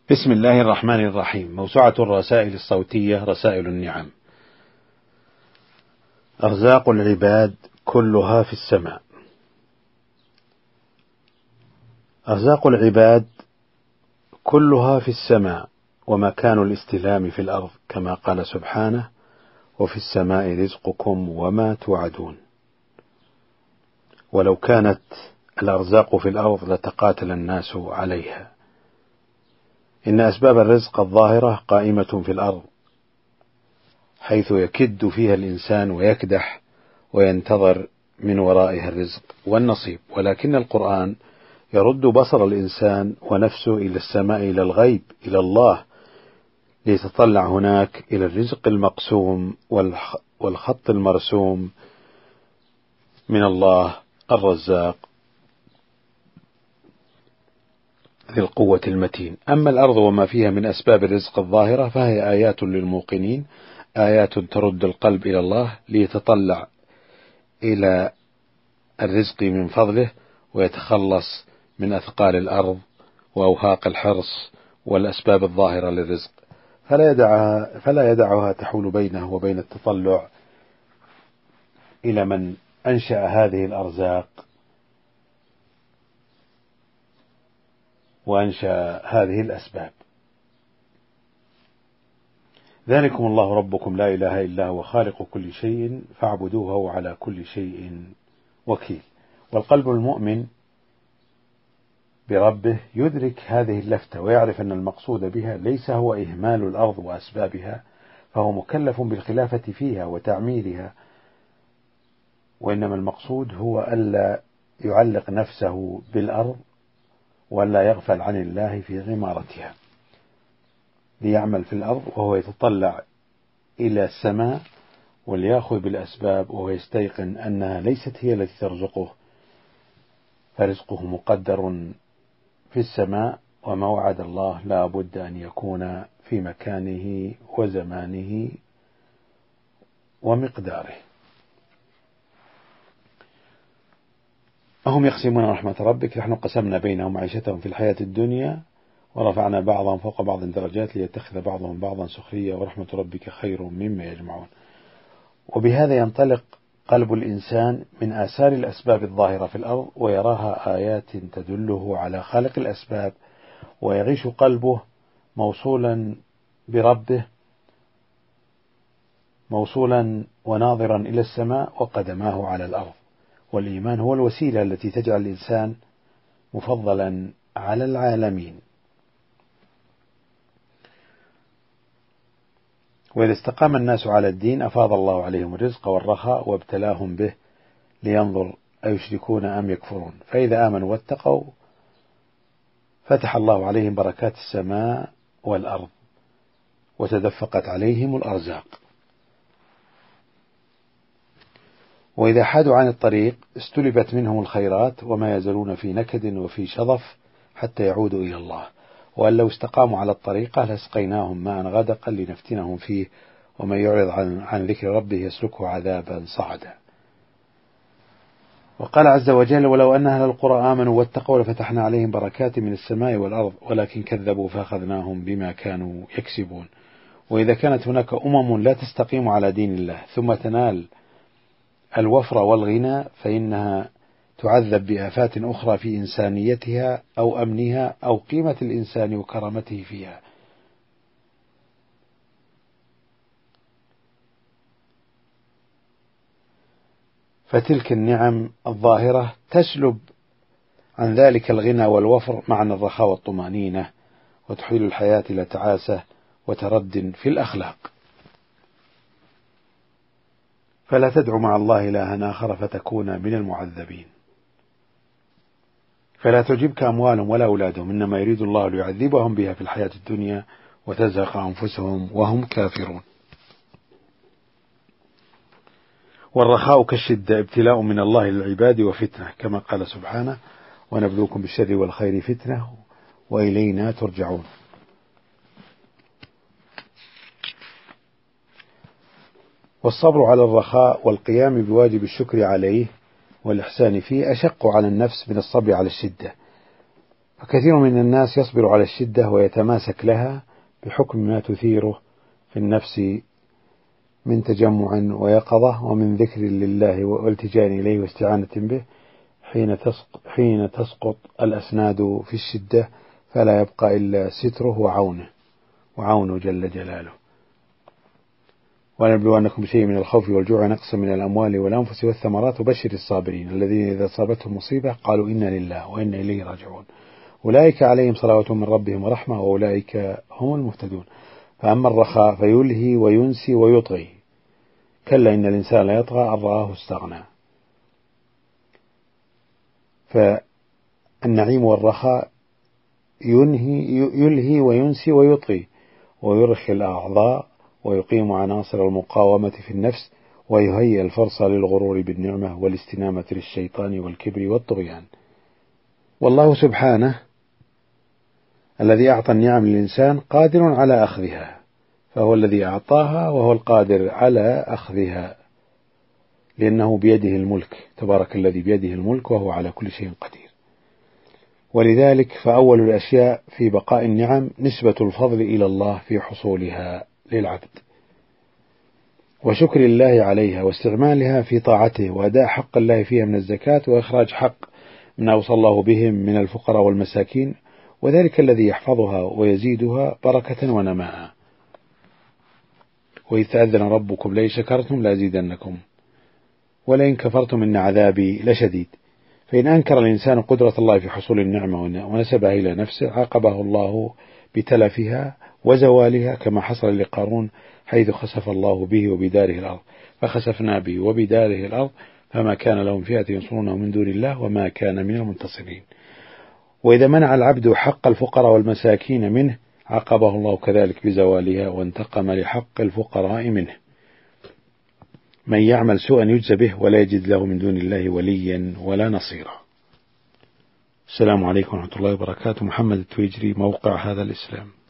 بسم الله الرحمن الرحيم. موسوعة الرسائل الصوتية رسائل النعم. أرزاق العباد كلها في السماء. أرزاق العباد كلها في السماء، ومكان الاستلام في الأرض، كما قال سبحانه: وفي السماء رزقكم وما توعدون. ولو كانت الأرزاق في الأرض لتقاتل الناس عليها. إن أسباب الرزق الظاهرة قائمة في الأرض، حيث يكد فيها الإنسان ويكدح وينتظر من ورائها الرزق والنصيب، ولكن القرآن يرد بصر الإنسان ونفسه إلى السماء، إلى الغيب، إلى الله، ليتطلع هناك إلى الرزق المقسوم والخط المرسوم من الله الرزاق ذي القوة المتين. أما الأرض وما فيها من أسباب الرزق الظاهرة فهي آيات للموقنين، آيات ترد القلب إلى الله ليتطلع إلى الرزق من فضله ويتخلص من أثقال الأرض وأوهاق الحرص والأسباب الظاهرة للرزق، فلا يدعها تحول بينه وبين التطلع إلى من أنشأ هذه الأرزاق وأنشأ هذه الأسباب. ذلكم الله ربكم لا إله إلا هو خالق كل شيء فاعبدوه وهو على كل شيء وكيل. والقلب المؤمن بربه يدرك هذه اللفتة ويعرف أن المقصود بها ليس هو إهمال الأرض وأسبابها، فهو مكلف بالخلافة فيها وتعميرها، وإنما المقصود هو ألا يعلق نفسه بالأرض ولا يغفل عن الله في غمارتها، ليعمل في الأرض وهو يتطلع إلى السماء وليأخذ بالأسباب، وهو يستيقن أنها ليست هي التي ترزقه، فرزقه مقدر في السماء، وما وعد الله لا بد أن يكون في مكانه وزمانه ومقداره. أهم يقسمون رحمة ربك نحن قسمنا بينهم معيشتهم في الحياة الدنيا ورفعنا بعضهم فوق بعض درجات ليتخذ بعضهم بعضا سخرية ورحمة ربك خير مما يجمعون. وبهذا ينطلق قلب الإنسان من آثار الأسباب الظاهرة في الأرض ويراها آيات تدله على خالق الأسباب، ويعيش قلبه موصولا بربه، موصولا وناظرا إلى السماء وقدماه على الأرض. والإيمان هو الوسيلة التي تجعل الإنسان مفضلا على العالمين. وإذا استقام الناس على الدين أفاض الله عليهم الرزق والرخاء وابتلاهم به لينظر أيشركون أم يكفرون، فإذا آمنوا واتقوا فتح الله عليهم بركات السماء والأرض وتدفقت عليهم الأرزاق. وإذا حادوا عن الطريق استلبت منهم الخيرات وما يزالون في نكد وفي شظف حتى يعودوا إلى الله. وأن لو استقاموا على الطريقة لاسقيناهم ماء غدقا لنفتنهم فيه ومن يعرض عن ذكر ربه يسلكه عذابا صعدا. وقال عز وجل: ولو أن أهل القرى آمنوا واتقوا لفتحنا عليهم بركات من السماء والأرض ولكن كذبوا فأخذناهم بما كانوا يكسبون. وإذا كانت هناك أمم لا تستقيم على دين الله ثم تنال الوفر والغنى فإنها تعذب بآفات أخرى في إنسانيتها أو أمنها أو قيمة الإنسان وكرامته فيها. فتلك النعم الظاهرة تسلب عن ذلك الغنى والوفر معنى الرخاء والطمأنينة، وتحيل الحياة إلى تعاسة وترد في الأخلاق. فلا تدع مع الله إلها آخر فتكون من المعذبين. فلا تعجبك أموالهم ولا أولادهم، إنما يريد الله ليعذبهم بها في الحياة الدنيا وتزهق أنفسهم وهم كافرون. والرخاء كالشدة ابتلاء من الله للعباد وفتنة، كما قال سبحانه: ونبلوكم بالشر والخير فتنة وإلينا ترجعون. والصبر على الرخاء والقيام بواجب الشكر عليه والإحسان فيه أشق على النفس من الصبر على الشدة، فكثير من الناس يصبر على الشدة ويتماسك لها بحكم ما تثيره في النفس من تجمع ويقظة ومن ذكر لله والتجاء إليه واستعانة به حين تسقط الأسناد في الشدة، فلا يبقى إلا ستره وعونه جل جلاله. ونبلونكم بشيء من الخوف والجوع ونقص من الأموال والأنفس والثمرات وبشر الصابرين الذين إذا أصابتهم مصيبة قالوا إنا لله وإنا إليه راجعون أولئك عليهم صلوات من ربهم ورحمة وأولئك هم المهتدون. فأما الرخاء فيلهي وينسي ويطغي، كلا إن الإنسان لا يطغى أن رآه استغنى. فالنعيم والرخاء يلهي وينسي ويطغي ويرخي الأعضاء ويقيم عناصر المقاومة في النفس ويهيئ الفرصة للغرور بالنعمة والاستنامة للشيطان والكبر والطغيان. والله سبحانه الذي أعطى النعم للإنسان قادر على أخذها، فهو الذي أعطاها وهو القادر على أخذها، لأنه بيده الملك، تبارك الذي بيده الملك وهو على كل شيء قدير. ولذلك فأول الأشياء في بقاء النعم نسبة الفضل إلى الله في حصولها للعبد، وشكر الله عليها واستعمالها في طاعته وأداء حق الله فيها من الزكاة وإخراج حق من أوصى الله بهم من الفقراء والمساكين، وذلك الذي يحفظها ويزيدها بركة ونماء. وإذ تأذن ربكم لئن شكرتم لأزيدنكم ولئن كفرتم إن عذابي لشديد. فإن أنكر الإنسان قدرة الله في حصول النعمة ونسبها إلى نفسه عاقبه الله بتلفها وزوالها، كما حصل لقارون حيث خسف الله به وبداره الأرض، فخسفنا به وبداره الأرض فما كان لهم فئة ينصرونه من دون الله وما كان من المنتصرين. وإذا منع العبد حق الفقراء والمساكين منه عاقبه الله كذلك بزوالها وانتقم لحق الفقراء منه. من يعمل سوءا يجزى به ولا يجد له من دون الله وليا ولا نصيرا. السلام عليكم ورحمة الله وبركاته. محمد التويجري، موقع هذا الإسلام.